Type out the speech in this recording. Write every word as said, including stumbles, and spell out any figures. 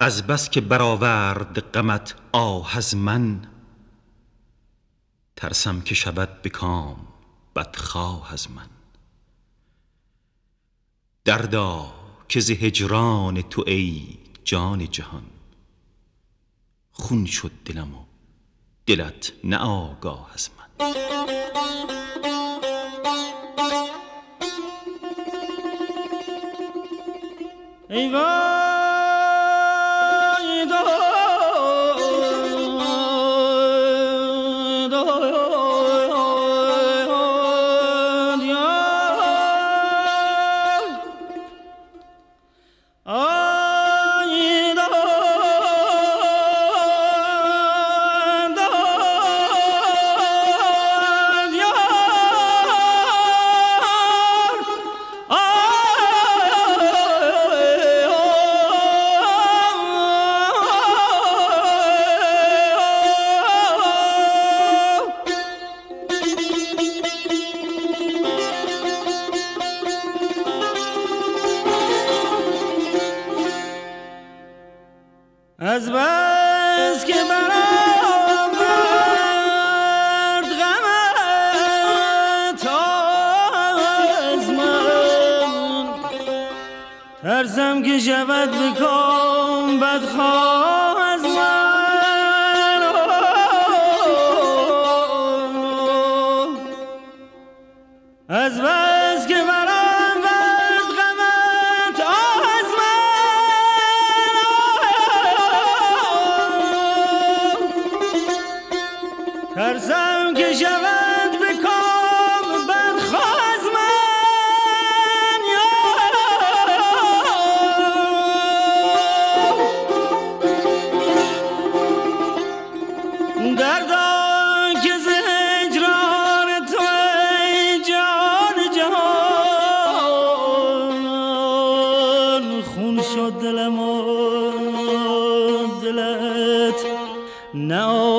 از بس که برآورد غمت آه از من، ترسم که شود به کام بدخواه از من. دردا که ز هجران تو ای جان جهان، خون شد دلم و دلت نه آگاه از من. ای وای از بس که برآورد غمت از من، ترسم که شود به کام بدخواه از من. از بس که برآورد غمت از من، ترسم که شود به کام بدخواه از من. دردا که ز هجران تو ای جان جهان، خون شد دلم و دلت نه